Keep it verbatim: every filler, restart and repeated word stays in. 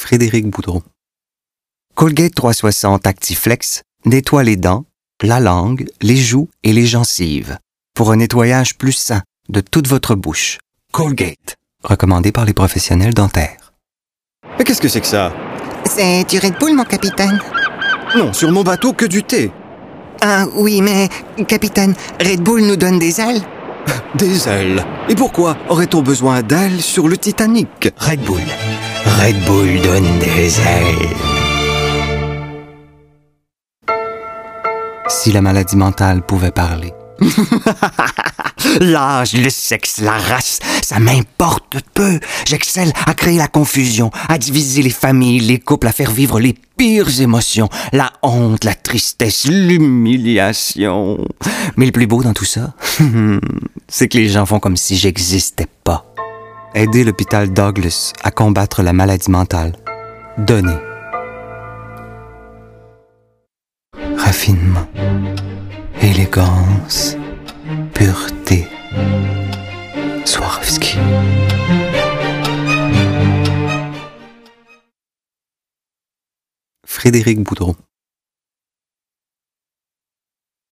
Frédéric Boudreau. Colgate trois cent soixante Actiflex nettoie les dents, la langue, les joues et les gencives pour un nettoyage plus sain de toute votre bouche. Colgate, recommandé par les professionnels dentaires. Mais qu'est-ce que c'est que ça? C'est du Red Bull, mon capitaine. Non, sur mon bateau, que du thé. Ah oui, mais, capitaine, Red Bull nous donne des ailes. Des ailes. Et pourquoi aurait-on besoin d'ailes sur le Titanic? Red Bull. Red Bull donne des ailes. Si la maladie mentale pouvait parler. L'âge, le sexe, la race, ça m'importe peu. J'excelle à créer la confusion, à diviser les familles, les couples, à faire vivre les pires émotions, la honte, la tristesse, l'humiliation. Mais le plus beau dans tout ça, c'est que les gens font comme si j'existais pas. Aider l'hôpital Douglas à combattre la maladie mentale. Donner. Raffinement. Élégance. Pureté. Swarovski. Frédéric Boudreau.